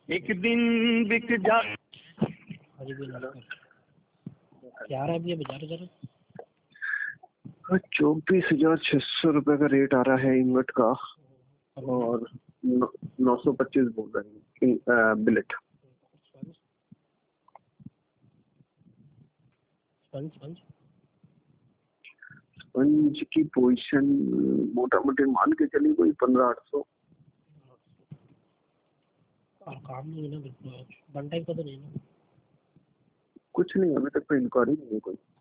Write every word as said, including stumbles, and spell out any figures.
एक दिन बिक जा। क्या रहा है भैया बाजार जरा? चौबीस हजार छह सौ रुपए का रेट आ रहा है इन्वर्ट का और नौ सौ पच्चीस बोल रहे हैं बिलेट। स्पंज की पोजीशन मोटा मोटी मान के चली कोई पंद्रह आठ सौ। और काम नहीं है ना बिल्कुल, वन टाइम का तो नहीं ना? कुछ नहीं, अभी तक तो इंक्वायरी नहीं है कोई।